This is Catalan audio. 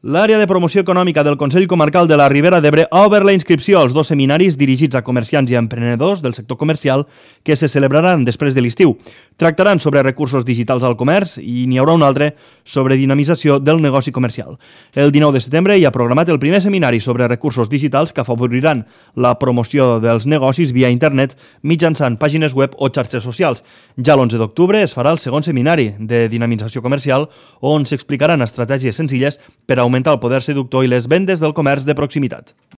L'àrea de promoció econòmica del Consell Comarcal de la Ribera d'Ebre ha obert la inscripció als 2 seminaris dirigits a comerciants i emprenedors del sector comercial que se celebraran després de l'estiu. Tractaran sobre recursos digitals al comerç i n'hi haurà un altre sobre dinamització del negoci comercial. El 19 de setembre hi ha programat el primer seminari sobre recursos digitals que afavoriran la promoció dels negocis via internet mitjançant pàgines web o xarxes socials. Ja l'11 d'octubre es farà el segon seminari de dinamització comercial on s'explicaran estratègies senzilles per augmentar el poder seductor i les vendes del comerç de proximitat.